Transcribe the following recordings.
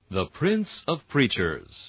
The Prince of Preachers.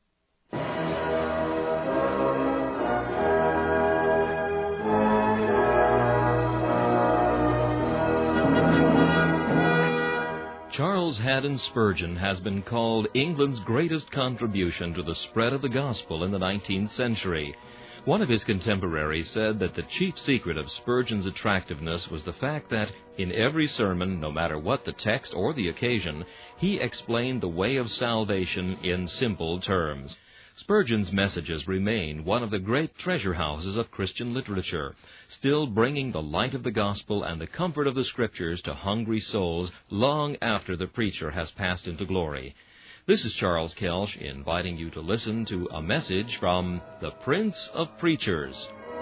Charles Haddon Spurgeon has been called England's greatest contribution to the spread of the gospel in the 19th century. One of his contemporaries said that the chief secret of Spurgeon's attractiveness was the fact that, in every sermon, no matter what the text or the occasion, he explained the way of salvation in simple terms. Spurgeon's messages remain one of the great treasure houses of Christian literature, still bringing the light of the gospel and the comfort of the Scriptures to hungry souls long after the preacher has passed into glory. This is Charles Kelsch inviting you to listen to a message from the Prince of Preachers.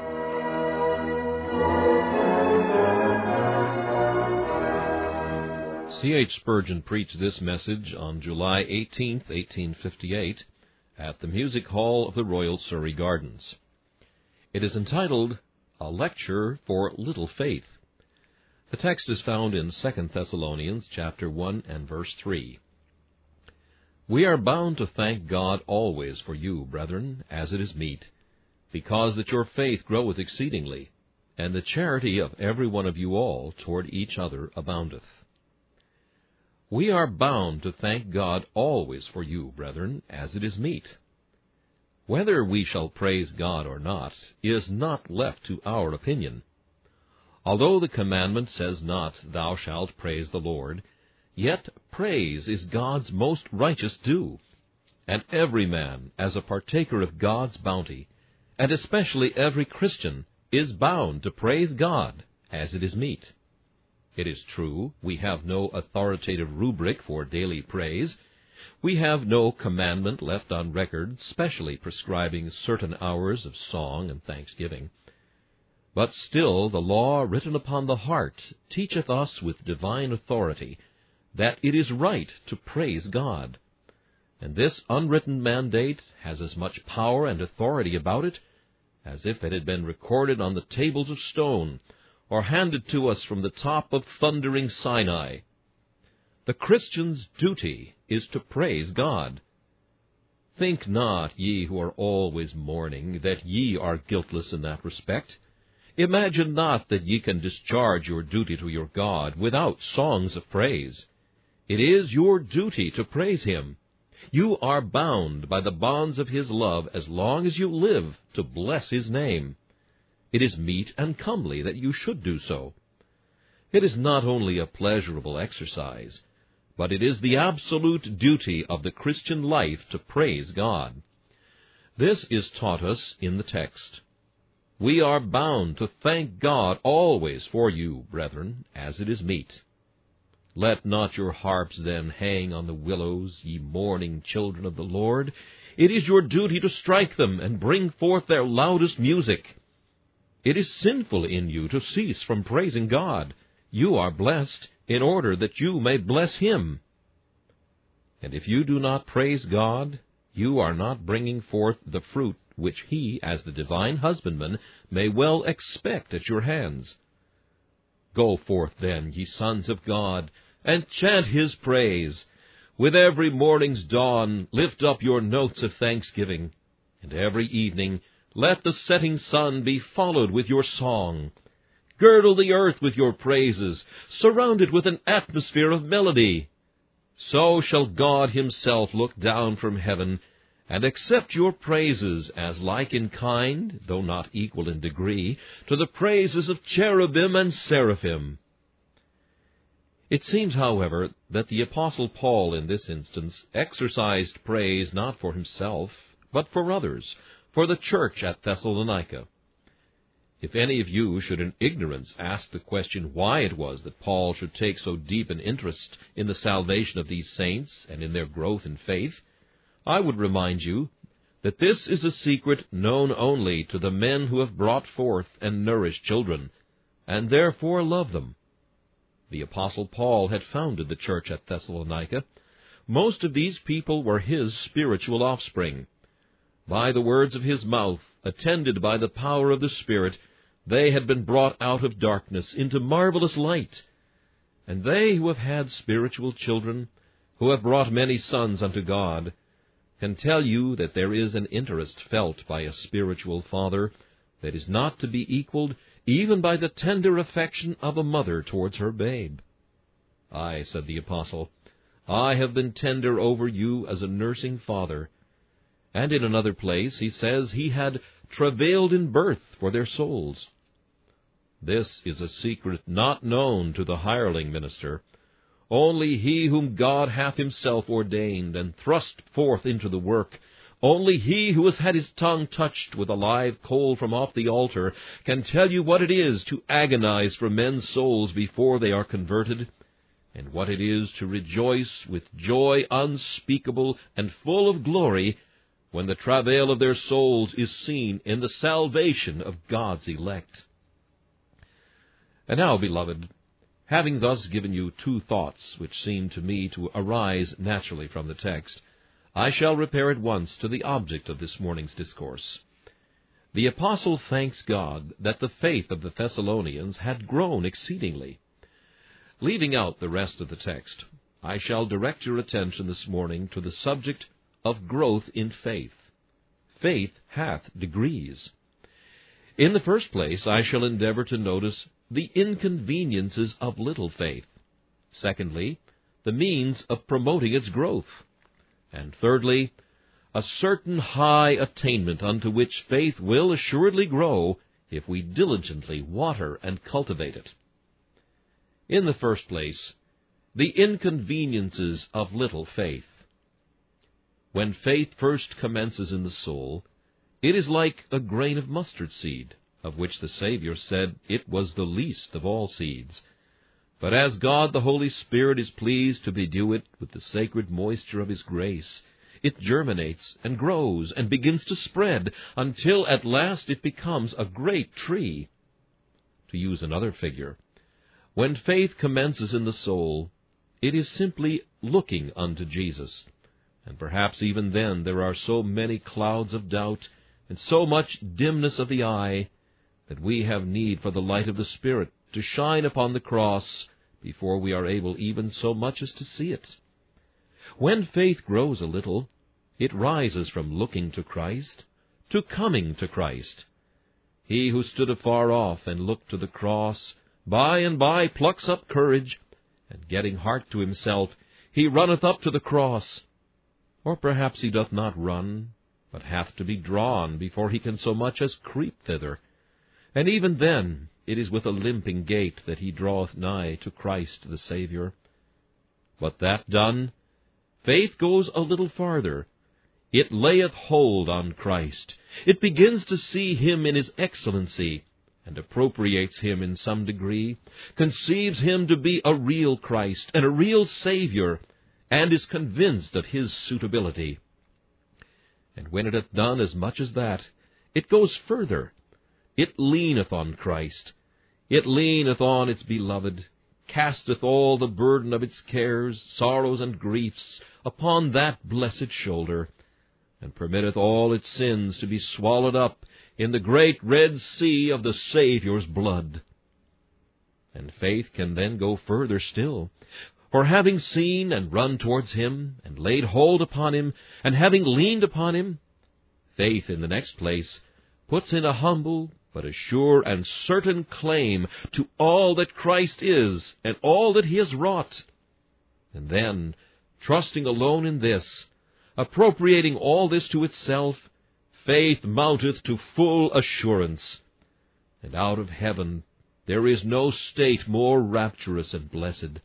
C.H. Spurgeon preached this message on July 18, 1858, at the Music Hall of the Royal Surrey Gardens. It is entitled, A Lecture for Little Faith. The text is found in 2 Thessalonians chapter 1 and verse 3. We are bound to thank God always for you, brethren, as it is meet, because that your faith groweth exceedingly, and the charity of every one of you all toward each other aboundeth. We are bound to thank God always for you, brethren, as it is meet. Whether we shall praise God or not is not left to our opinion. Although the commandment says not, Thou shalt praise the Lord, yet praise is God's most righteous due, and every man, as a partaker of God's bounty, and especially every Christian, is bound to praise God as it is meet. It is true, we have no authoritative rubric for daily praise. We have no commandment left on record specially prescribing certain hours of song and thanksgiving. But still the law written upon the heart teacheth us with divine authority that it is right to praise God. And this unwritten mandate has as much power and authority about it as if it had been recorded on the tables of stone, or handed to us from the top of thundering Sinai. The Christian's duty is to praise God. Think not, ye who are always mourning, that ye are guiltless in that respect. Imagine not that ye can discharge your duty to your God without songs of praise. It is your duty to praise Him. You are bound by the bonds of His love as long as you live to bless His name. It is meet and comely that you should do so. It is not only a pleasurable exercise, but it is the absolute duty of the Christian life to praise God. This is taught us in the text. We are bound to thank God always for you, brethren, as it is meet. Let not your harps then hang on the willows, ye mourning children of the Lord. It is your duty to strike them and bring forth their loudest music. It is sinful in you to cease from praising God. You are blessed in order that you may bless Him. And if you do not praise God, you are not bringing forth the fruit which He, as the divine husbandman, may well expect at your hands. Go forth then, ye sons of God, and chant His praise. With every morning's dawn lift up your notes of thanksgiving, and every evening let the setting sun be followed with your song. Girdle the earth with your praises, surround it with an atmosphere of melody. So shall God Himself look down from heaven and accept your praises as like in kind, though not equal in degree, to the praises of cherubim and seraphim. It seems, however, that the Apostle Paul in this instance exercised praise not for himself, but for others, for the church at Thessalonica. If any of you should in ignorance ask the question why it was that Paul should take so deep an interest in the salvation of these saints and in their growth in faith, I would remind you that this is a secret known only to the men who have brought forth and nourished children, and therefore love them. The Apostle Paul had founded the church at Thessalonica. Most of these people were his spiritual offspring. By the words of his mouth, attended by the power of the Spirit, they had been brought out of darkness into marvelous light. And they who have had spiritual children, who have brought many sons unto God, can tell you that there is an interest felt by a spiritual father that is not to be equaled even by the tender affection of a mother towards her babe. Aye, said the apostle, I have been tender over you as a nursing father. And in another place he says he had travailed in birth for their souls. This is a secret not known to the hireling minister. Only he whom God hath himself ordained and thrust forth into the work, only he who has had his tongue touched with a live coal from off the altar, can tell you what it is to agonize for men's souls before they are converted, and what it is to rejoice with joy unspeakable and full of glory when the travail of their souls is seen in the salvation of God's elect. And now, beloved, having thus given you two thoughts which seem to me to arise naturally from the text, I shall repair at once to the object of this morning's discourse. The apostle thanks God that the faith of the Thessalonians had grown exceedingly. Leaving out the rest of the text, I shall direct your attention this morning to the subject of growth in faith. Faith hath degrees. In the first place, I shall endeavor to notice the inconveniences of little faith. Secondly, the means of promoting its growth. And thirdly, a certain high attainment unto which faith will assuredly grow if we diligently water and cultivate it. In the first place, the inconveniences of little faith. When faith first commences in the soul, it is like a grain of mustard seed, of which the Savior said it was the least of all seeds. But as God the Holy Spirit is pleased to bedew it with the sacred moisture of His grace, it germinates and grows and begins to spread until at last it becomes a great tree. To use another figure, when faith commences in the soul, it is simply looking unto Jesus. And perhaps even then there are so many clouds of doubt and so much dimness of the eye that we have need for the light of the Spirit to shine upon the cross before we are able even so much as to see it. When faith grows a little, it rises from looking to Christ to coming to Christ. He who stood afar off and looked to the cross, by and by plucks up courage, and getting heart to himself, he runneth up to the cross. Or perhaps he doth not run, but hath to be drawn before he can so much as creep thither. And even then it is with a limping gait that he draweth nigh to Christ the Saviour. But that done, faith goes a little farther. It layeth hold on Christ. It begins to see Him in His excellency, and appropriates Him in some degree, conceives Him to be a real Christ and a real Saviour, and is convinced of His suitability. And when it hath done as much as that, it goes further. It leaneth on Christ. It leaneth on its beloved, casteth all the burden of its cares, sorrows, and griefs upon that blessed shoulder, and permitteth all its sins to be swallowed up in the great Red Sea of the Saviour's blood. And faith can then go further still, for having seen and run towards Him, and laid hold upon Him, and having leaned upon Him, faith, in the next place, puts in a humble but a sure and certain claim to all that Christ is and all that He has wrought. And then, trusting alone in this, appropriating all this to itself, faith mounteth to full assurance. And out of heaven there is no state more rapturous and blessed.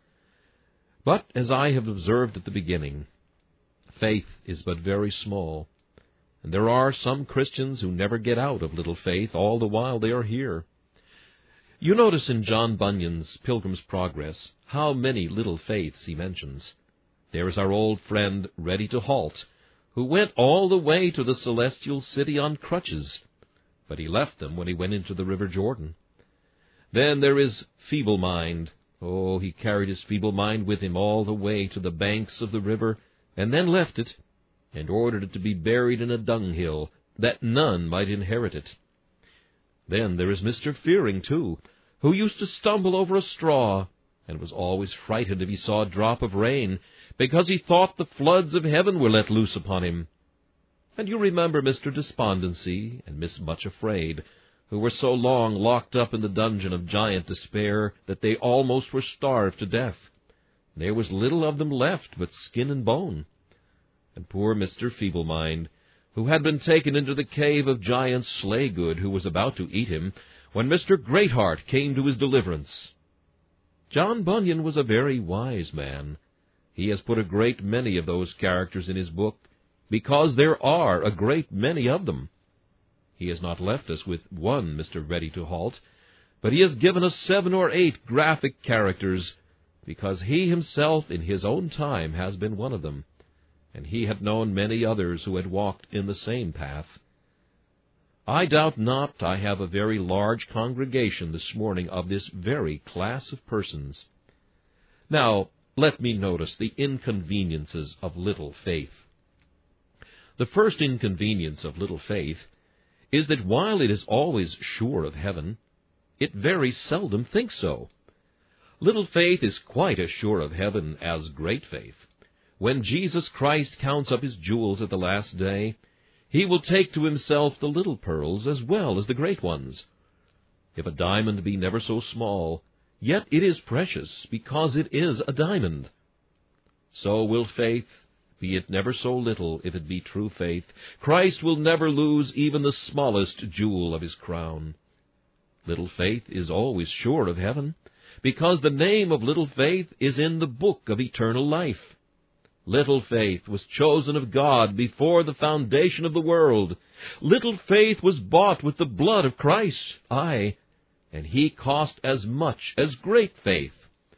But, as I have observed at the beginning, faith is but very small, and there are some Christians who never get out of little faith all the while they are here. You notice in John Bunyan's Pilgrim's Progress how many little faiths he mentions. There is our old friend Ready to Halt, who went all the way to the celestial city on crutches, but he left them when he went into the river Jordan. Then there is Feeble Mind. Oh, he carried his feeble mind with him all the way to the banks of the river, and then left it, and ordered it to be buried in a dunghill, that none might inherit it. Then there is Mr. Fearing, too, who used to stumble over a straw, and was always frightened if he saw a drop of rain, because he thought the floods of heaven were let loose upon him. And you remember Mr. Despondency and Miss Much Afraid, who were so long locked up in the dungeon of Giant Despair that they almost were starved to death. There was little of them left but skin and bone. And poor Mr. Feeblemind, who had been taken into the cave of Giant Slaygood, who was about to eat him, when Mr. Greatheart came to his deliverance. John Bunyan was a very wise man. He has put a great many of those characters in his book, because there are a great many of them. He has not left us with one Mr. Ready-to-Halt, but he has given us 7 or 8 graphic characters, because he himself in his own time has been one of them, and he had known many others who had walked in the same path. I doubt not I have a very large congregation this morning of this very class of persons. Now, let me notice the inconveniences of little faith. The first inconvenience of little faith is that while it is always sure of heaven, it very seldom thinks so. Little faith is quite as sure of heaven as great faith. When Jesus Christ counts up his jewels at the last day, he will take to himself the little pearls as well as the great ones. If a diamond be never so small, yet it is precious, because it is a diamond. So will faith, be it never so little, if it be true faith. Christ will never lose even the smallest jewel of his crown. Little faith is always sure of heaven, because the name of little faith is in the book of eternal life. Little faith was chosen of God before the foundation of the world. Little faith was bought with the blood of Christ, aye, and he cost as much as great faith.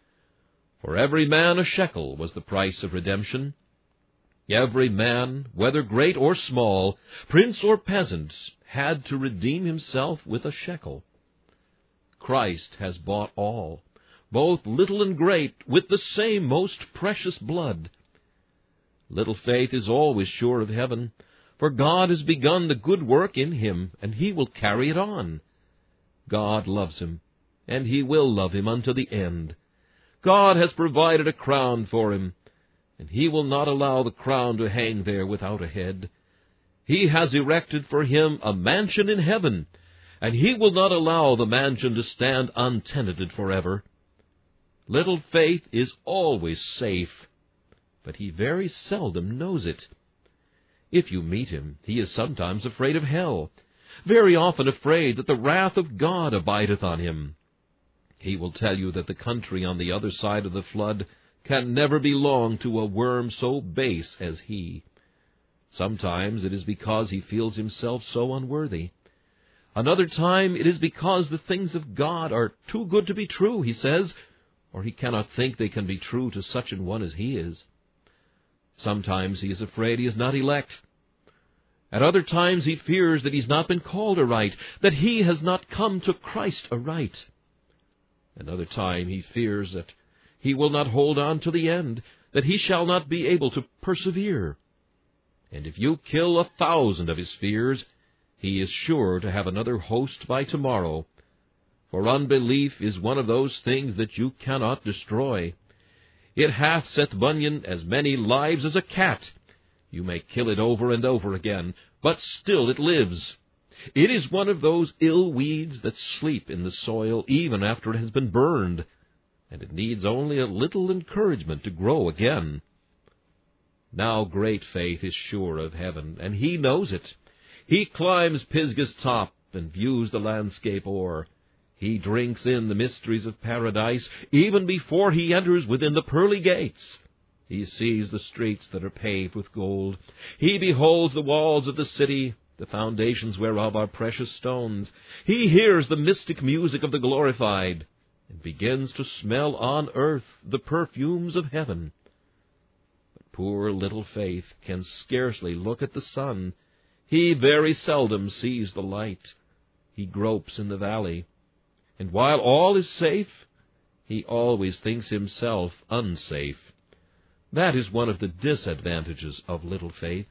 For every man a shekel was the price of redemption. Every man, whether great or small, prince or peasant, had to redeem himself with a shekel. Christ has bought all, both little and great, with the same most precious blood. Little faith is always sure of heaven, for God has begun the good work in him, and he will carry it on. God loves him, and he will love him unto the end. God has provided a crown for him, and he will not allow the crown to hang there without a head. He has erected for him a mansion in heaven, and he will not allow the mansion to stand untenanted forever. Little faith is always safe, but he very seldom knows it. If you meet him, he is sometimes afraid of hell, very often afraid that the wrath of God abideth on him. He will tell you that the country on the other side of the flood can never belong to a worm so base as he. Sometimes it is because he feels himself so unworthy. Another time it is because the things of God are too good to be true, he says, or he cannot think they can be true to such an one as he is. Sometimes he is afraid he is not elect. At other times he fears that he has not been called aright, that he has not come to Christ aright. Another time he fears that he will not hold on to the end, that he shall not be able to persevere. And if you kill 1,000 of his fears, he is sure to have another host by tomorrow. For unbelief is one of those things that you cannot destroy. It hath, saith Bunyan, as many lives as a cat. You may kill it over and over again, but still it lives. It is one of those ill weeds that sleep in the soil even after it has been burned, and it needs only a little encouragement to grow again. Now great faith is sure of heaven, and he knows it. He climbs Pisgah's top and views the landscape o'er. He drinks in the mysteries of paradise even before he enters within the pearly gates. He sees the streets that are paved with gold. He beholds the walls of the city, the foundations whereof are precious stones. He hears the mystic music of the glorified, and begins to smell on earth the perfumes of heaven. But poor little faith can scarcely look at the sun. He very seldom sees the light. He gropes in the valley, and while all is safe, he always thinks himself unsafe. That is one of the disadvantages of little faith.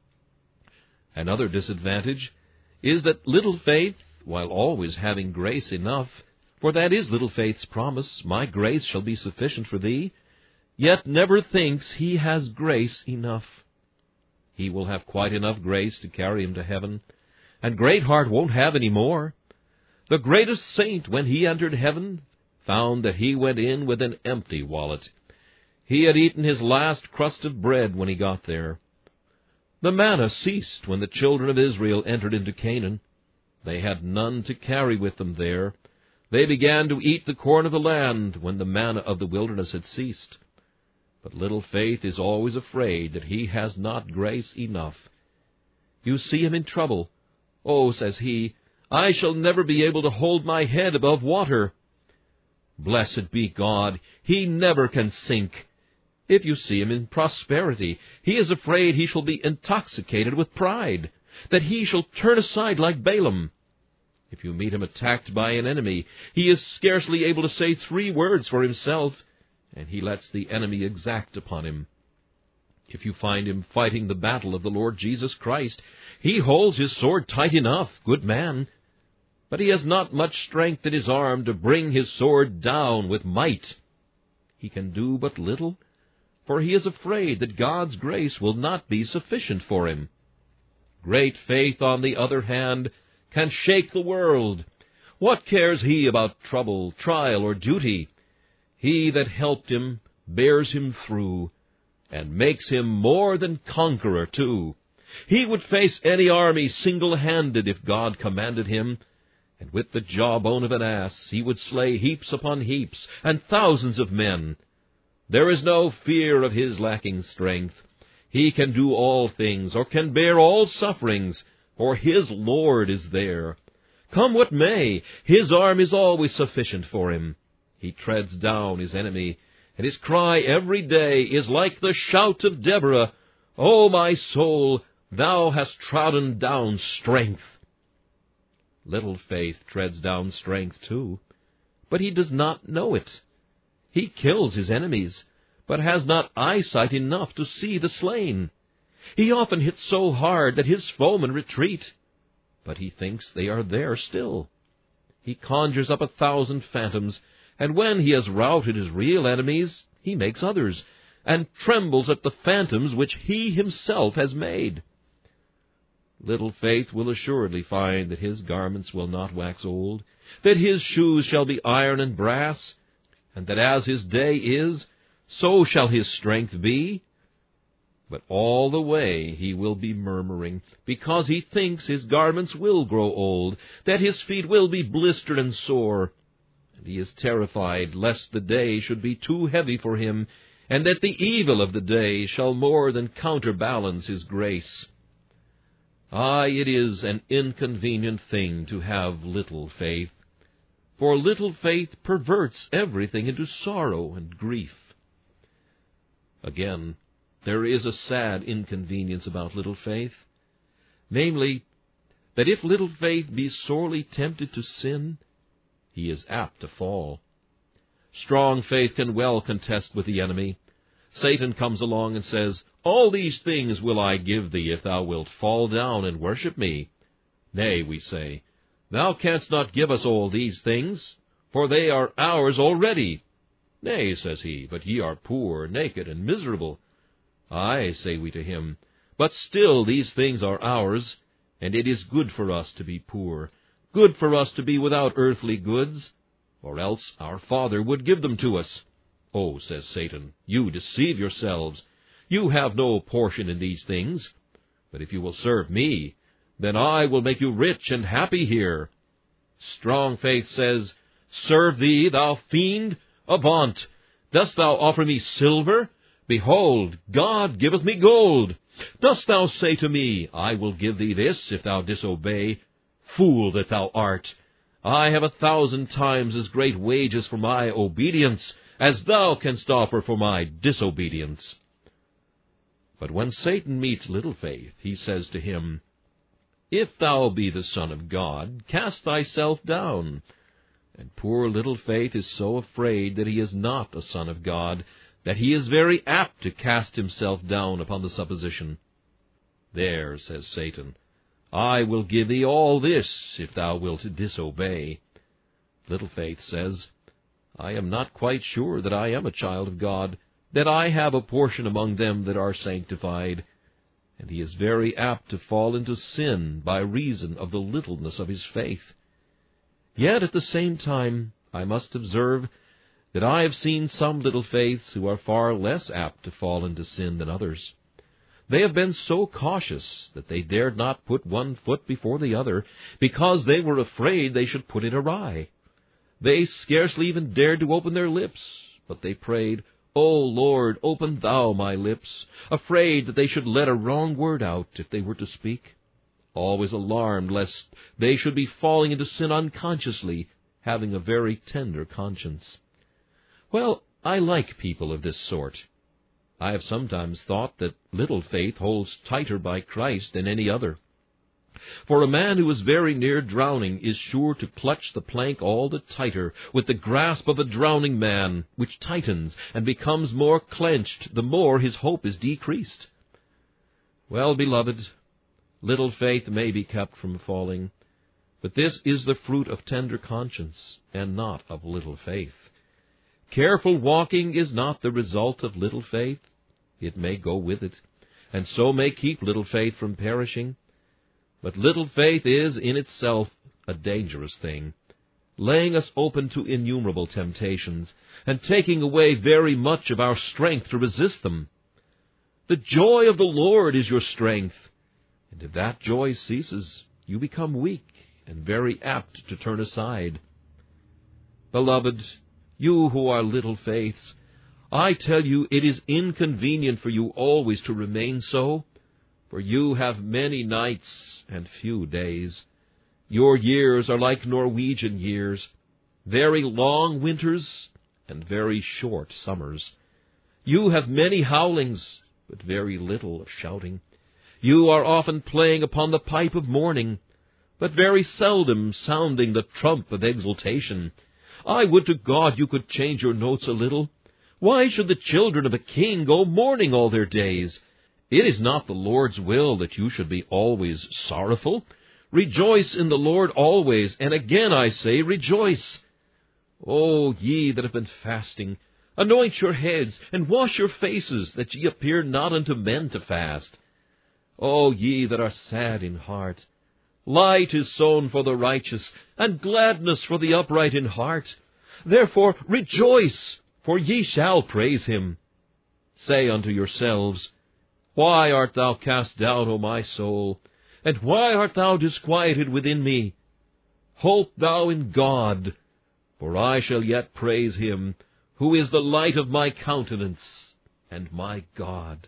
Another disadvantage is that little faith, while always having grace enough, for that is little faith's promise, my grace shall be sufficient for thee, yet never thinks he has grace enough. He will have quite enough grace to carry him to heaven, and Greatheart won't have any more. The greatest saint, when he entered heaven, found that he went in with an empty wallet. He had eaten his last crust of bread when he got there. The manna ceased when the children of Israel entered into Canaan. They had none to carry with them there. They began to eat the corn of the land when the manna of the wilderness had ceased. But little faith is always afraid that he has not grace enough. You see him in trouble. Oh, says he, I shall never be able to hold my head above water. Blessed be God, he never can sink. If you see him in prosperity, he is afraid he shall be intoxicated with pride, that he shall turn aside like Balaam. If you meet him attacked by an enemy, he is scarcely able to say 3 words for himself, and he lets the enemy exact upon him. If you find him fighting the battle of the Lord Jesus Christ, he holds his sword tight enough, good man, but he has not much strength in his arm to bring his sword down with might. He can do but little, for he is afraid that God's grace will not be sufficient for him. Great faith, on the other hand, can shake the world. What cares he about trouble, trial, or duty? He that helped him bears him through, and makes him more than conqueror, too. He would face any army single-handed if God commanded him, and with the jawbone of an ass he would slay heaps upon heaps, and thousands of men. There is no fear of his lacking strength. He can do all things, or can bear all sufferings, for his Lord is there. Come what may, his arm is always sufficient for him. He treads down his enemy, and his cry every day is like the shout of Deborah, O my soul, thou hast trodden down strength. Little faith treads down strength too, but he does not know it. He kills his enemies, but has not eyesight enough to see the slain. He often hits so hard that his foemen retreat, but he thinks they are there still. He conjures up 1,000 phantoms, and when he has routed his real enemies, he makes others, and trembles at the phantoms which he himself has made. Little faith will assuredly find that his garments will not wax old, that his shoes shall be iron and brass, and that as his day is, so shall his strength be. But all the way he will be murmuring, because he thinks his garments will grow old, that his feet will be blistered and sore. And he is terrified lest the day should be too heavy for him, and that the evil of the day shall more than counterbalance his grace. Aye, it is an inconvenient thing to have little faith, for little faith perverts everything into sorrow and grief. Again, there is a sad inconvenience about little faith, namely, that if little faith be sorely tempted to sin, he is apt to fall. Strong faith can well contest with the enemy. Satan comes along and says, All these things will I give thee, if thou wilt fall down and worship me. Nay, we say, Thou canst not give us all these things, for they are ours already. Nay, says he, but ye are poor, naked, and miserable. Aye, say we to him, but still these things are ours, and it is good for us to be poor, good for us to be without earthly goods, or else our Father would give them to us. Oh, says Satan, you deceive yourselves. You have no portion in these things. But if you will serve me, then I will make you rich and happy here. Strong faith says, Serve thee, thou fiend? Avaunt! Dost thou offer me silver? Behold, God giveth me gold. Dost thou say to me, I will give thee this, if thou disobey? Fool that thou art! I have 1,000 times as great wages for my obedience as thou canst offer for my disobedience. But when Satan meets little faith, he says to him, If thou be the Son of God, cast thyself down. And poor little faith is so afraid that he is not a son of God, that he is very apt to cast himself down upon the supposition. There, says Satan, I will give thee all this, if thou wilt disobey. Little faith says, I am not quite sure that I am a child of God, that I have a portion among them that are sanctified. And he is very apt to fall into sin by reason of the littleness of his faith. Yet at the same time I must observe that I have seen some little faiths who are far less apt to fall into sin than others. They have been so cautious that they dared not put one foot before the other, because they were afraid they should put it awry. They scarcely even dared to open their lips, but they prayed, "O Lord, open thou my lips," afraid that they should let a wrong word out if they were to speak, always alarmed lest they should be falling into sin unconsciously, having a very tender conscience. Well, I like people of this sort. I have sometimes thought that little faith holds tighter by Christ than any other. For a man who is very near drowning is sure to clutch the plank all the tighter with the grasp of a drowning man, which tightens and becomes more clenched the more his hope is decreased. Well, beloved, little faith may be kept from falling, but this is the fruit of tender conscience, and not of little faith. Careful walking is not the result of little faith. It may go with it, and so may keep little faith from perishing. But little faith is in itself a dangerous thing, laying us open to innumerable temptations, and taking away very much of our strength to resist them. The joy of the Lord is your strength, and if that joy ceases, you become weak and very apt to turn aside. Beloved, you who are little faiths, I tell you it is inconvenient for you always to remain so, for you have many nights and few days. Your years are like Norwegian years, very long winters and very short summers. You have many howlings, but very little of shouting. You are often playing upon the pipe of mourning, but very seldom sounding the trump of exultation. I would to God you could change your notes a little. Why should the children of a king go mourning all their days? It is not the Lord's will that you should be always sorrowful. Rejoice in the Lord always, and again I say, rejoice. O ye that have been fasting, anoint your heads, and wash your faces, that ye appear not unto men to fast. O ye that are sad in heart, light is sown for the righteous, and gladness for the upright in heart. Therefore rejoice, for ye shall praise him. Say unto yourselves, Why art thou cast down, O my soul? And why art thou disquieted within me? Hope thou in God, for I shall yet praise him, who is the light of my countenance, and my God.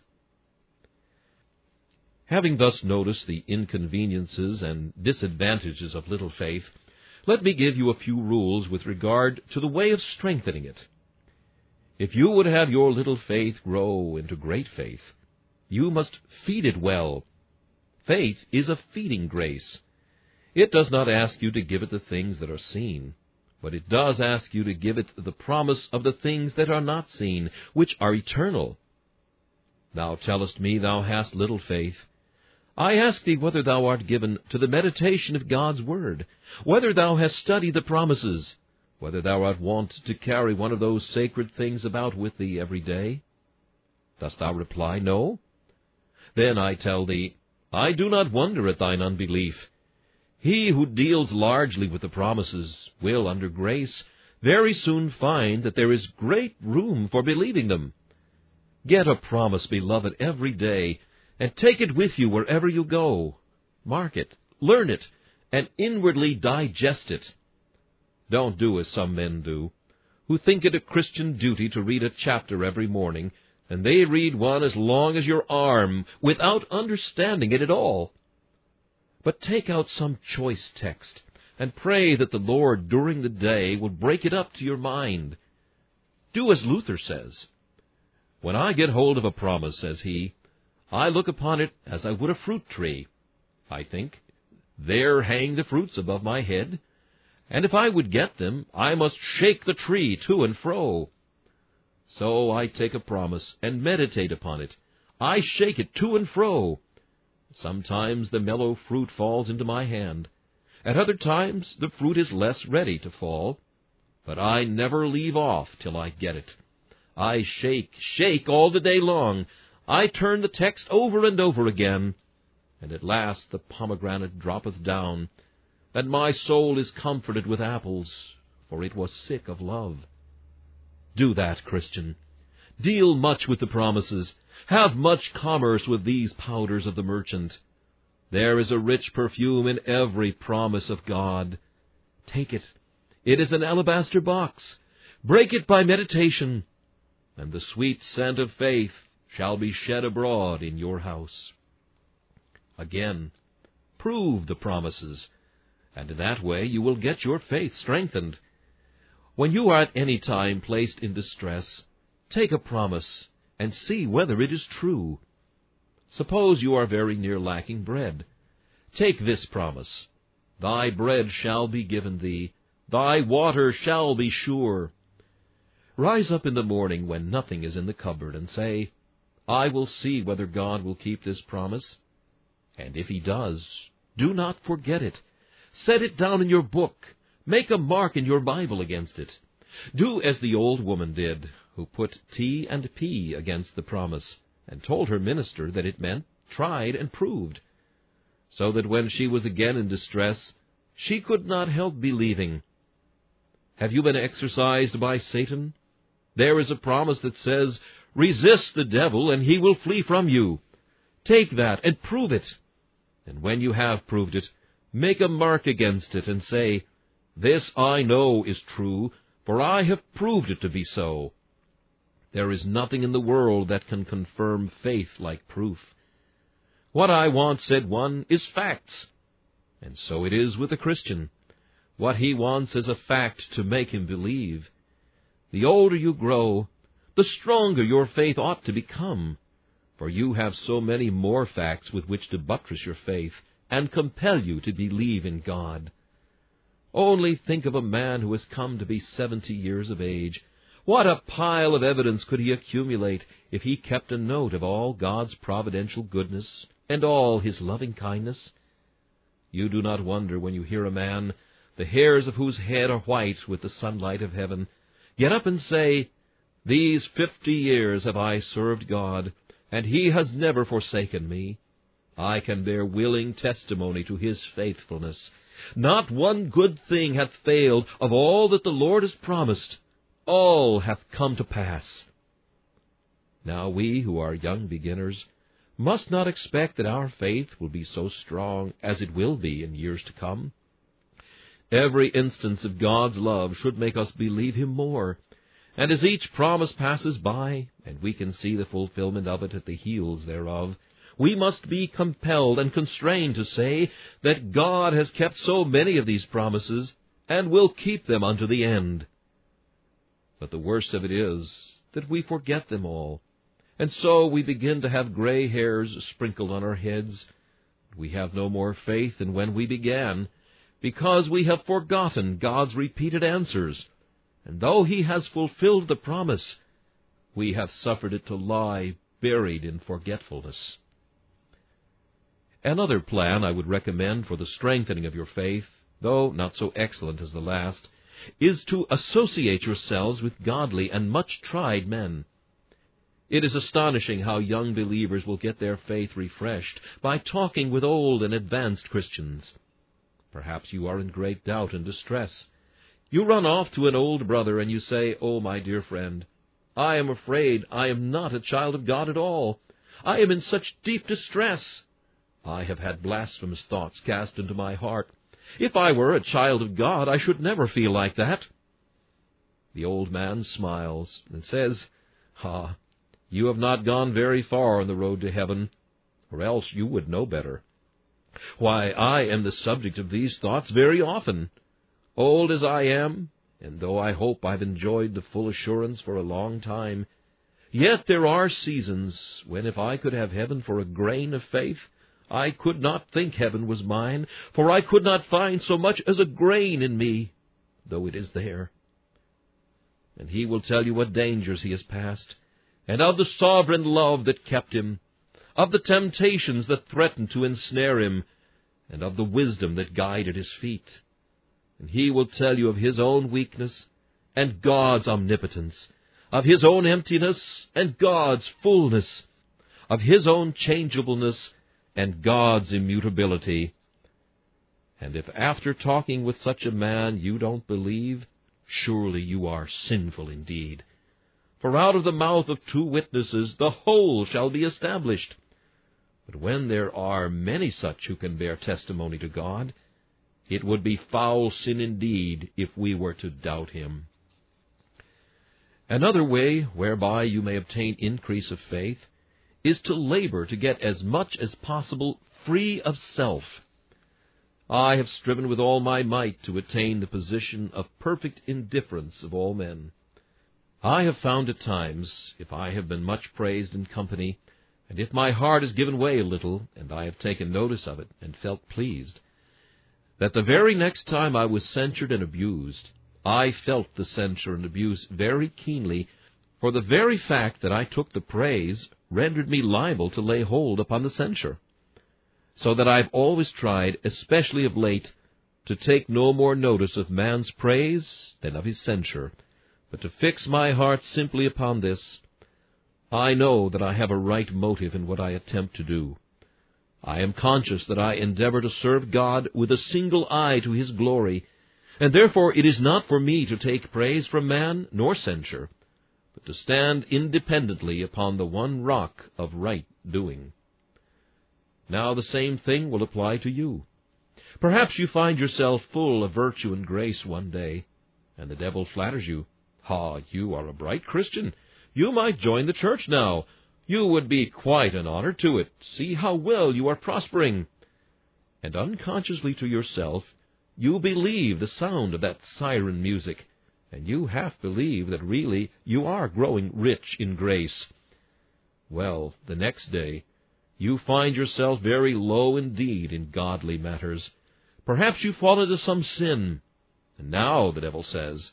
Having thus noticed the inconveniences and disadvantages of little faith, let me give you a few rules with regard to the way of strengthening it. If you would have your little faith grow into great faith, you must feed it well. Faith is a feeding grace. It does not ask you to give it the things that are seen, but it does ask you to give it the promise of the things that are not seen, which are eternal. Thou tellest me thou hast little faith. I ask thee whether thou art given to the meditation of God's word, whether thou hast studied the promises, whether thou art wont to carry one of those sacred things about with thee every day. Dost thou reply, No? Then I tell thee, I do not wonder at thine unbelief. He who deals largely with the promises will, under grace, very soon find that there is great room for believing them. Get a promise, beloved, every day, and take it with you wherever you go. Mark it, learn it, and inwardly digest it. Don't do as some men do, who think it a Christian duty to read a chapter every morning, and they read one as long as your arm, without understanding it at all. But take out some choice text, and pray that the Lord during the day will break it up to your mind. Do as Luther says. When I get hold of a promise, says he, I look upon it as I would a fruit tree. I think, there hang the fruits above my head, and if I would get them, I must shake the tree to and fro. So I take a promise and meditate upon it. I shake it to and fro. Sometimes the mellow fruit falls into my hand. At other times the fruit is less ready to fall. But I never leave off till I get it. I shake all the day long. I turn the text over and over again. And at last the pomegranate droppeth down, and my soul is comforted with apples, for it was sick of love. Do that, Christian. Deal much with the promises. Have much commerce with these powders of the merchant. There is a rich perfume in every promise of God. Take it. It is an alabaster box. Break it by meditation, and the sweet scent of faith shall be shed abroad in your house. Again, prove the promises, and in that way you will get your faith strengthened. When you are at any time placed in distress, take a promise and see whether it is true. Suppose you are very near lacking bread. Take this promise: Thy bread shall be given thee, thy water shall be sure. Rise up in the morning when nothing is in the cupboard, and say, I will see whether God will keep this promise. And if he does, do not forget it. Set it down in your book. Make a mark in your Bible against it. Do as the old woman did, who put T and P against the promise, and told her minister that it meant tried and proved, so that when she was again in distress, she could not help believing. Have you been exercised by Satan? There is a promise that says, resist the devil, and he will flee from you. Take that and prove it. And when you have proved it, make a mark against it, and say, This I know is true, for I have proved it to be so. There is nothing in the world that can confirm faith like proof. What I want, said one, is facts. And so it is with a Christian. What he wants is a fact to make him believe. The older you grow, the stronger your faith ought to become, for you have so many more facts with which to buttress your faith and compel you to believe in God. Only think of a man who has come to be 70 years of age. What a pile of evidence could he accumulate if he kept a note of all God's providential goodness and all his loving kindness? You do not wonder when you hear a man, the hairs of whose head are white with the sunlight of heaven, get up and say, These 50 years have I served God, and he has never forsaken me. I can bear willing testimony to his faithfulness. Not one good thing hath failed of all that the Lord has promised. All hath come to pass. Now we, who are young beginners, must not expect that our faith will be so strong as it will be in years to come. Every instance of God's love should make us believe him more. And as each promise passes by, and we can see the fulfillment of it at the heels thereof, we must be compelled and constrained to say that God has kept so many of these promises, and will keep them unto the end. But the worst of it is that we forget them all, and so we begin to have gray hairs sprinkled on our heads. We have no more faith than when we began, because we have forgotten God's repeated answers. And though he has fulfilled the promise, we have suffered it to lie buried in forgetfulness. Another plan I would recommend for the strengthening of your faith, though not so excellent as the last, is to associate yourselves with godly and much-tried men. It is astonishing how young believers will get their faith refreshed by talking with old and advanced Christians. Perhaps you are in great doubt and distress. You run off to an old brother and you say, Oh, my dear friend, I am afraid I am not a child of God at all. I am in such deep distress. I have had blasphemous thoughts cast into my heart. If I were a child of God, I should never feel like that. The old man smiles and says, You have not gone very far on the road to heaven, or else you would know better. Why, I am the subject of these thoughts very often. Old as I am, and though I hope I've enjoyed the full assurance for a long time, yet there are seasons when if I could have heaven for a grain of faith, I could not think heaven was mine, for I could not find so much as a grain in me, though it is there. And he will tell you what dangers he has passed, and of the sovereign love that kept him, of the temptations that threatened to ensnare him, and of the wisdom that guided his feet. And he will tell you of his own weakness and God's omnipotence, of his own emptiness and God's fullness, of his own changeableness and God's immutability. And if after talking with such a man you don't believe, surely you are sinful indeed. For out of the mouth of two witnesses the whole shall be established. But when there are many such who can bear testimony to God, it would be foul sin indeed if we were to doubt him. Another way whereby you may obtain increase of faith is to labor to get as much as possible free of self. I have striven with all my might to attain the position of perfect indifference of all men. I have found at times, if I have been much praised in company, and if my heart has given way a little, and I have taken notice of it and felt pleased, that the very next time I was censured and abused, I felt the censure and abuse very keenly, for the very fact that I took the praise rendered me liable to lay hold upon the censure. So that I've always tried, especially of late, to take no more notice of man's praise than of his censure, but to fix my heart simply upon this: I know that I have a right motive in what I attempt to do. I am conscious that I endeavor to serve God with a single eye to his glory, and therefore it is not for me to take praise from man nor censure, but to stand independently upon the one rock of right doing. Now the same thing will apply to you. Perhaps you find yourself full of virtue and grace one day, and the devil flatters you. You are a bright Christian. You might join the church now. You would be quite an honor to it. See how well you are prospering. And unconsciously to yourself, you believe the sound of that siren music, and you half believe that really you are growing rich in grace. Well, the next day, you find yourself very low indeed in godly matters. Perhaps you fall into some sin, and now the devil says,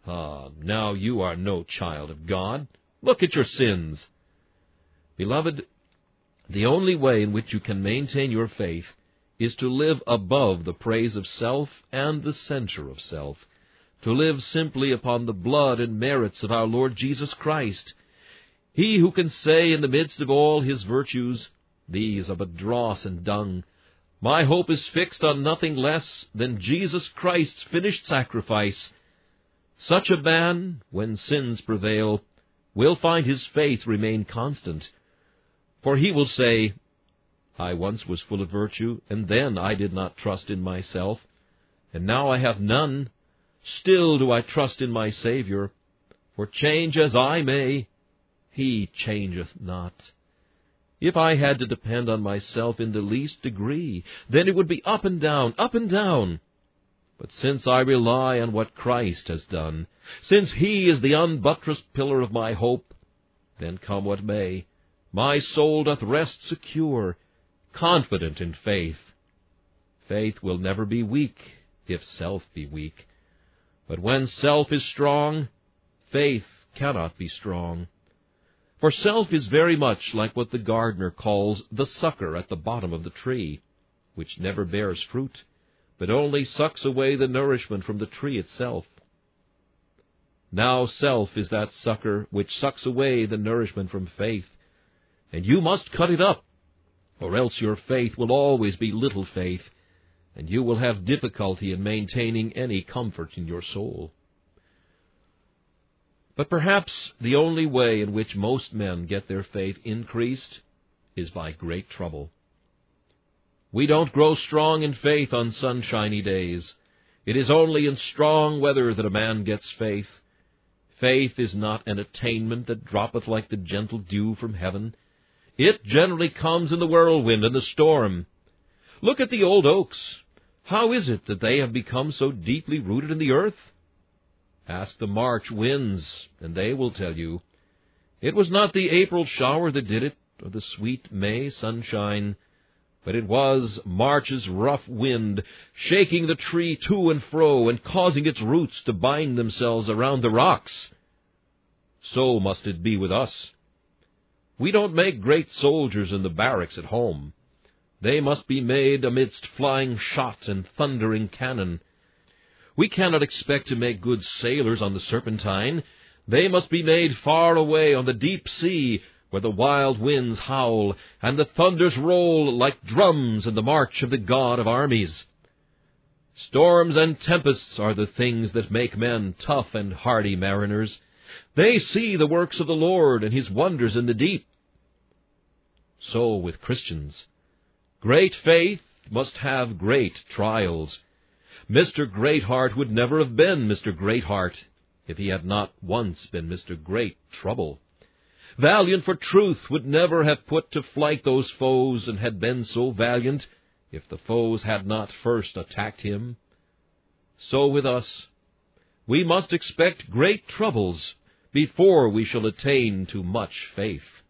now you are no child of God. Look at your sins. Beloved, the only way in which you can maintain your faith is to live above the praise of self and the censure of self, to live simply upon the blood and merits of our Lord Jesus Christ. He who can say in the midst of all his virtues, "These are but dross and dung. My hope is fixed on nothing less than Jesus Christ's finished sacrifice," such a man, when sins prevail, will find his faith remain constant. For he will say, "I once was full of virtue, and then I did not trust in myself, and now I have none. Still do I trust in my Savior, for change as I may, he changeth not. If I had to depend on myself in the least degree, then it would be up and down, up and down. But since I rely on what Christ has done, since he is the unbuttressed pillar of my hope, then come what may, my soul doth rest secure, confident in faith. Faith will never be weak, if self be weak. But when self is strong, faith cannot be strong. For self is very much like what the gardener calls the sucker at the bottom of the tree, which never bears fruit, but only sucks away the nourishment from the tree itself. Now self is that sucker which sucks away the nourishment from faith, and you must cut it up, or else your faith will always be little faith, and you will have difficulty in maintaining any comfort in your soul. But perhaps the only way in which most men get their faith increased is by great trouble. We don't grow strong in faith on sunshiny days. It is only in strong weather that a man gets faith. Faith is not an attainment that droppeth like the gentle dew from heaven. It generally comes in the whirlwind and the storm. Look at the old oaks. How is it that they have become so deeply rooted in the earth? Ask the March winds, and they will tell you. It was not the April shower that did it, or the sweet May sunshine, but it was March's rough wind, shaking the tree to and fro, and causing its roots to bind themselves around the rocks. So must it be with us. We don't make great soldiers in the barracks at home. They must be made amidst flying shot and thundering cannon. We cannot expect to make good sailors on the Serpentine. They must be made far away on the deep sea, where the wild winds howl, and the thunders roll like drums in the march of the God of armies. Storms and tempests are the things that make men tough and hardy mariners. They see the works of the Lord and his wonders in the deep. So with Christians. Great faith must have great trials. Mr. Greatheart would never have been Mr. Greatheart if he had not once been Mr. Great Trouble. Valiant for truth would never have put to flight those foes, and had been so valiant if the foes had not first attacked him. So with us, we must expect great troubles before we shall attain to much faith.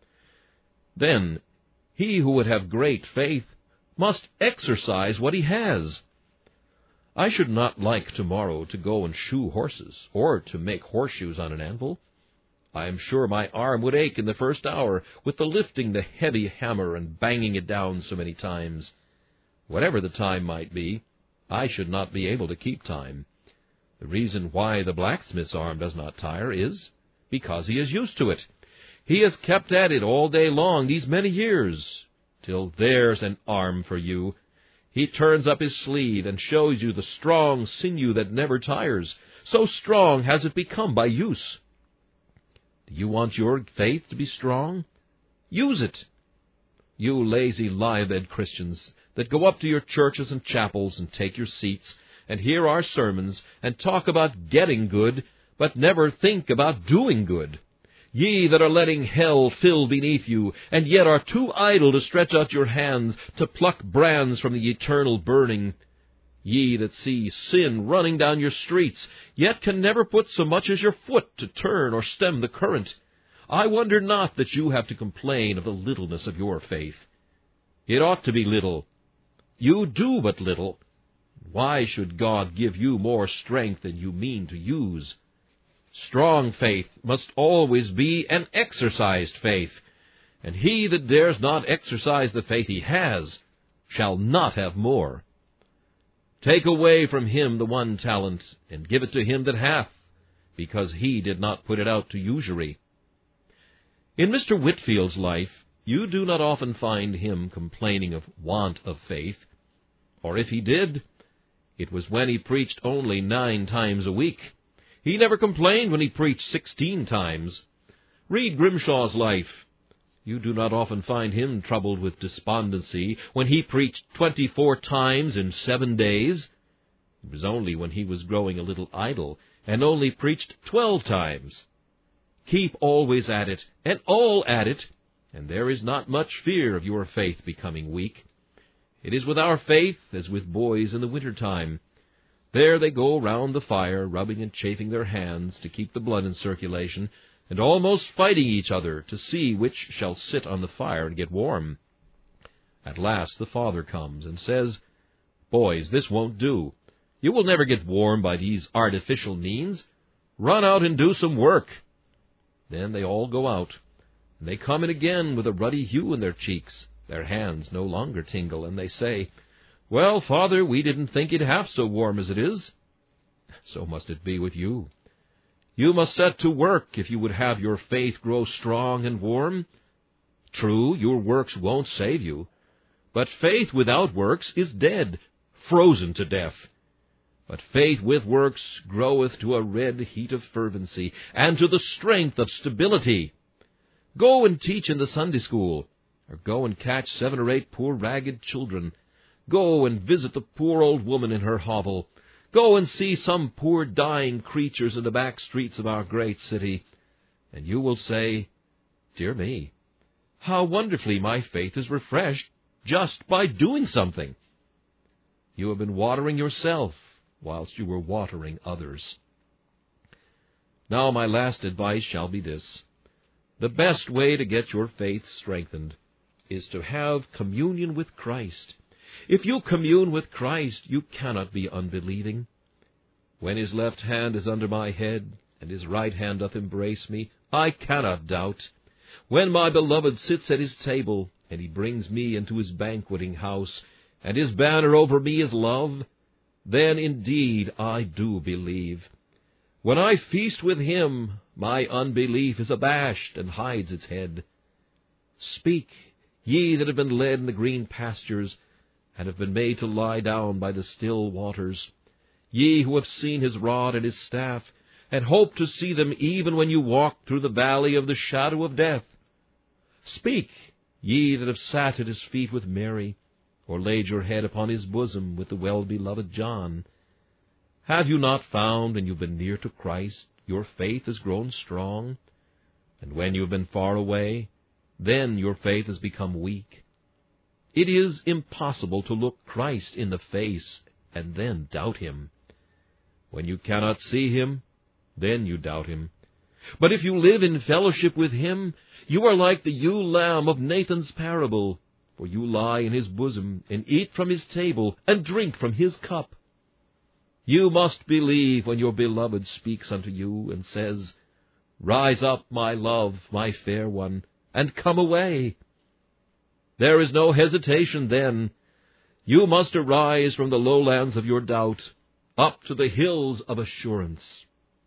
Then, he who would have great faith must exercise what he has. I should not like tomorrow to go and shoe horses, or to make horseshoes on an anvil. I am sure my arm would ache in the first hour with the lifting the heavy hammer and banging it down so many times. Whatever the time might be, I should not be able to keep time. The reason why the blacksmith's arm does not tire is because he is used to it. He has kept at it all day long these many years, till there's an arm for you. He turns up his sleeve and shows you the strong sinew that never tires. So strong has it become by use. Do you want your faith to be strong? Use it. You lazy lie-abed Christians that go up to your churches and chapels and take your seats and hear our sermons and talk about getting good, but never think about doing good. Ye that are letting hell fill beneath you, and yet are too idle to stretch out your hands to pluck brands from the eternal burning. Ye that see sin running down your streets, yet can never put so much as your foot to turn or stem the current. I wonder not that you have to complain of the littleness of your faith. It ought to be little. You do but little. Why should God give you more strength than you mean to use? Strong faith must always be an exercised faith, and he that dares not exercise the faith he has shall not have more. Take away from him the one talent, and give it to him that hath, because he did not put it out to usury. In Mr. Whitfield's life, you do not often find him complaining of want of faith, or if he did, it was when he preached only 9 times a week. He never complained when he preached 16 times. Read Grimshaw's life. You do not often find him troubled with despondency when he preached 24 times in 7 days. It was only when he was growing a little idle, and only preached 12 times. Keep always at it, and all at it, and there is not much fear of your faith becoming weak. It is with our faith as with boys in the winter time. There they go round the fire, rubbing and chafing their hands to keep the blood in circulation, and almost fighting each other to see which shall sit on the fire and get warm. At last the father comes and says, "Boys, this won't do. You will never get warm by these artificial means. Run out and do some work." Then they all go out, and they come in again with a ruddy hue in their cheeks. Their hands no longer tingle, and they say, "Well, Father, we didn't think it half so warm as it is." So must it be with you. You must set to work if you would have your faith grow strong and warm. True, your works won't save you, but faith without works is dead, frozen to death. But faith with works groweth to a red heat of fervency, and to the strength of stability. Go and teach in the Sunday school, or go and catch 7 or 8 poor ragged children. Go and visit the poor old woman in her hovel. Go and see some poor dying creatures in the back streets of our great city, and you will say, "Dear me, how wonderfully my faith is refreshed just by doing something." You have been watering yourself whilst you were watering others. Now my last advice shall be this. The best way to get your faith strengthened is to have communion with Christ. If you commune with Christ, you cannot be unbelieving. When his left hand is under my head, and his right hand doth embrace me, I cannot doubt. When my beloved sits at his table, and he brings me into his banqueting house, and his banner over me is love, then indeed I do believe. When I feast with him, My unbelief is abashed and hides its head. Speak, ye that have been led in the green pastures, and have been made to lie down by the still waters, ye who have seen his rod and his staff, and hope to see them even when you walk through the valley of the shadow of death. Speak, ye that have sat at his feet with Mary, or laid your head upon his bosom with the well-beloved John. Have you not found, when you have been near to Christ, your faith has grown strong? And when you have been far away, then your faith has become weak. It is impossible to look Christ in the face and then doubt him. When you cannot see him, then you doubt him. But if you live in fellowship with him, you are like the ewe lamb of Nathan's parable, for you lie in his bosom, and eat from his table, and drink from his cup. You must believe when your beloved speaks unto you, and says, Rise up, my love, my fair one, and come away. There is no hesitation then. You must arise from the lowlands of your doubt, up to the hills of assurance.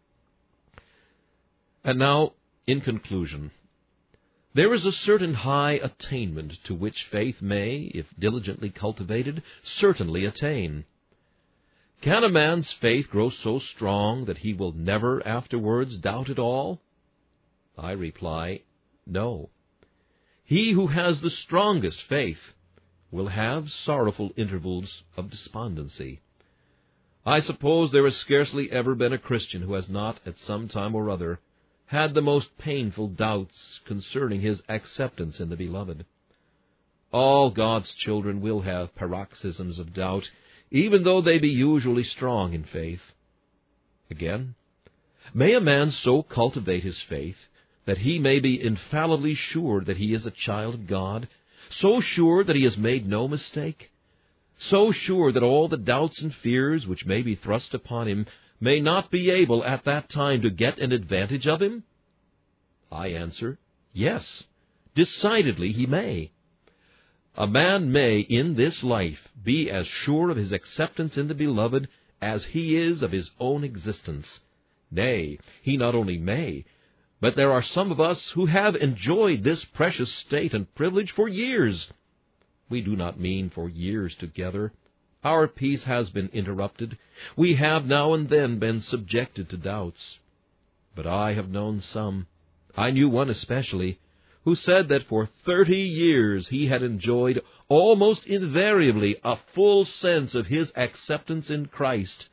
And now, in conclusion, there is a certain high attainment to which faith may, if diligently cultivated, certainly attain. Can a man's faith grow so strong that he will never afterwards doubt at all? I reply, no. He who has the strongest faith will have sorrowful intervals of despondency. I suppose there has scarcely ever been a Christian who has not, at some time or other, had the most painful doubts concerning his acceptance in the Beloved. All God's children will have paroxysms of doubt, even though they be usually strong in faith. Again, may a man so cultivate his faith that he may be infallibly sure that he is a child of God, so sure that he has made no mistake, so sure that all the doubts and fears which may be thrust upon him may not be able at that time to get an advantage of him? I answer, yes, decidedly he may. A man may, in this life, be as sure of his acceptance in the Beloved as he is of his own existence. Nay, he not only may, but there are some of us who have enjoyed this precious state and privilege for years. We do not mean for years together. Our peace has been interrupted. We have now and then been subjected to doubts. But I have known some, I knew one especially, who said that for 30 years he had enjoyed almost invariably a full sense of his acceptance in Christ.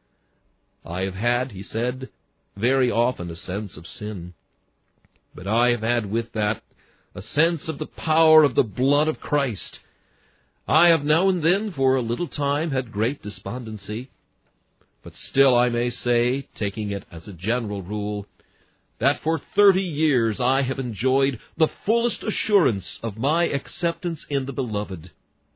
I have had, he said, very often a sense of sin. But I have had with that a sense of the power of the blood of Christ. I have now and then for a little time had great despondency, but still I may say, taking it as a general rule, that for 30 years I have enjoyed the fullest assurance of my acceptance in the Beloved.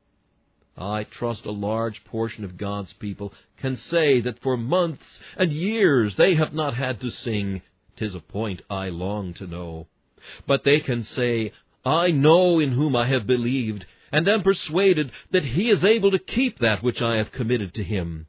I trust a large portion of God's people can say that for months and years they have not had to sing, "'Tis a point I long to know." But they can say, "I know in whom I have believed, and am persuaded that he is able to keep that which I have committed to him."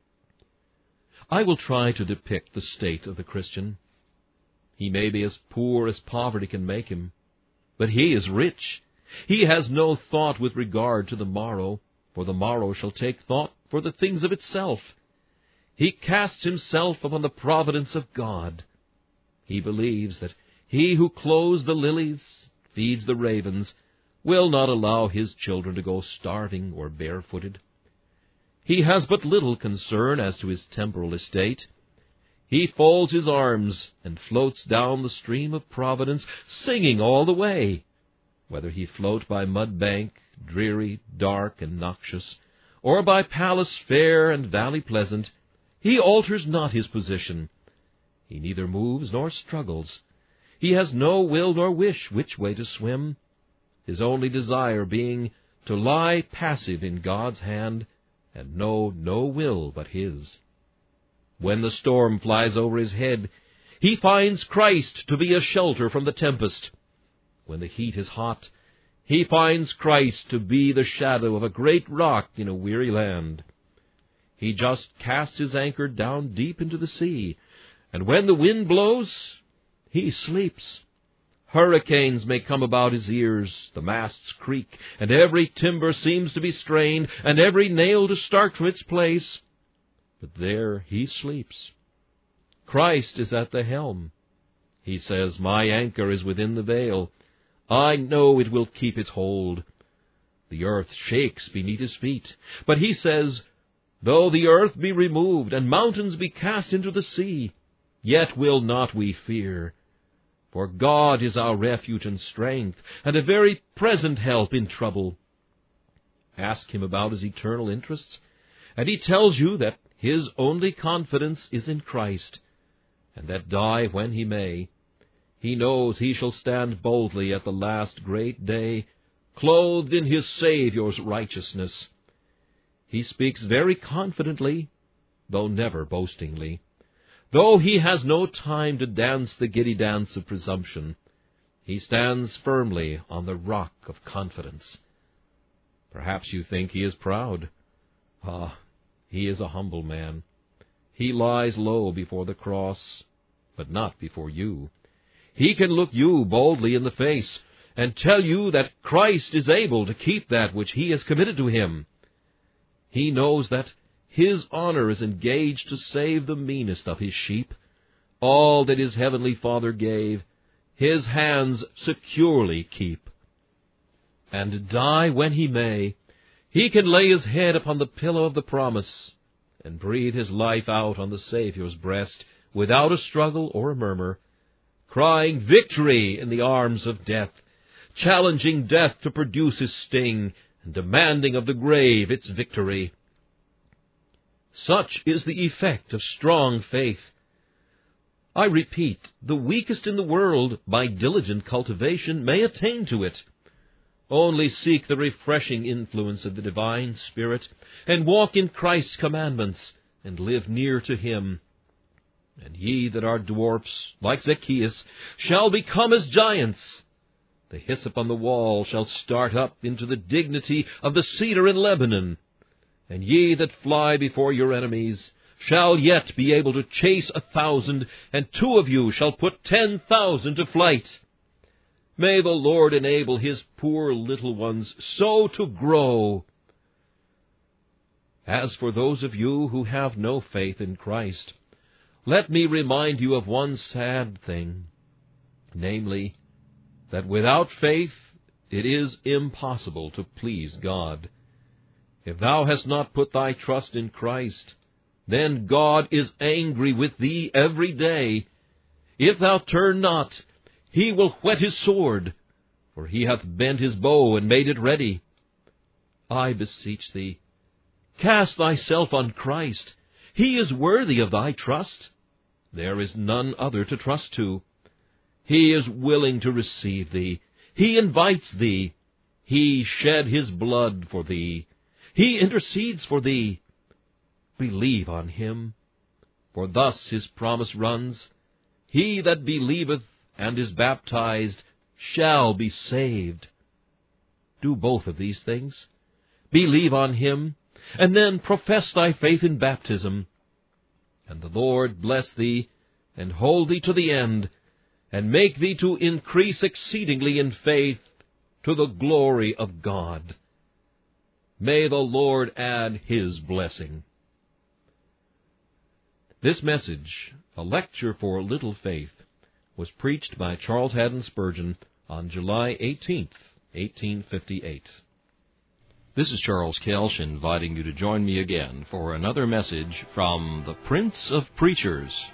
I will try to depict the state of the Christian. He may be as poor as poverty can make him, but he is rich. He has no thought with regard to the morrow, for the morrow shall take thought for the things of itself. He casts himself upon the providence of God. He believes that he who clothes the lilies, feeds the ravens, will not allow his children to go starving or barefooted. He has but little concern as to his temporal estate. He folds his arms and floats down the stream of providence, singing all the way. Whether he float by mud bank, dreary, dark, and noxious, or by palace fair and valley pleasant, he alters not his position. He neither moves nor struggles. He has no will nor wish which way to swim, his only desire being to lie passive in God's hand and know no will but his. When the storm flies over his head, he finds Christ to be a shelter from the tempest. When the heat is hot, he finds Christ to be the shadow of a great rock in a weary land. He just casts his anchor down deep into the sea, and when the wind blows, he sleeps. Hurricanes may come about his ears, the masts creak, and every timber seems to be strained, and every nail to start from its place. But there he sleeps. Christ is at the helm. He says, "My anchor is within the veil. I know it will keep its hold." The earth shakes beneath his feet, but he says, "Though the earth be removed, and mountains be cast into the sea, yet will not we fear. For God is our refuge and strength, and a very present help in trouble." Ask him about his eternal interests, and he tells you that his only confidence is in Christ, and that die when he may, he knows he shall stand boldly at the last great day, clothed in his Saviour's righteousness. He speaks very confidently, though never boastingly. Though he has no time to dance the giddy dance of presumption, he stands firmly on the rock of confidence. Perhaps you think he is proud. Ah, he is a humble man. He lies low before the cross, but not before you. He can look you boldly in the face and tell you that Christ is able to keep that which he has committed to him. He knows that his honor is engaged to save the meanest of his sheep. All that his heavenly Father gave, his hands securely keep. And die when he may, he can lay his head upon the pillow of the promise and breathe his life out on the Saviour's breast without a struggle or a murmur, crying victory in the arms of death, challenging death to produce his sting, and demanding of the grave its victory. Such is the effect of strong faith. I repeat, the weakest in the world, by diligent cultivation, may attain to it. Only seek the refreshing influence of the divine Spirit, and walk in Christ's commandments, and live near to him. And ye that are dwarfs, like Zacchaeus, shall become as giants. The hyssop on the wall shall start up into the dignity of the cedar in Lebanon. And ye that fly before your enemies shall yet be able to chase 1,000, and 2 of you shall put 10,000 to flight. May the Lord enable his poor little ones so to grow. As for those of you who have no faith in Christ, let me remind you of one sad thing, namely, that without faith it is impossible to please God. If thou hast not put thy trust in Christ, then God is angry with thee every day. If thou turn not, he will whet his sword, for he hath bent his bow and made it ready. I beseech thee, cast thyself on Christ. He is worthy of thy trust. There is none other to trust to. He is willing to receive thee. He invites thee. He shed his blood for thee. He intercedes for thee. Believe on him. For thus his promise runs, He that believeth and is baptized shall be saved. Do both of these things. Believe on him, and then profess thy faith in baptism. And the Lord bless thee, and hold thee to the end, and make thee to increase exceedingly in faith, to the glory of God. May the Lord add his blessing. This message, a lecture for little faith, was preached by Charles Haddon Spurgeon on July 18th, 1858. This is Charles Kelsch inviting you to join me again for another message from the Prince of Preachers.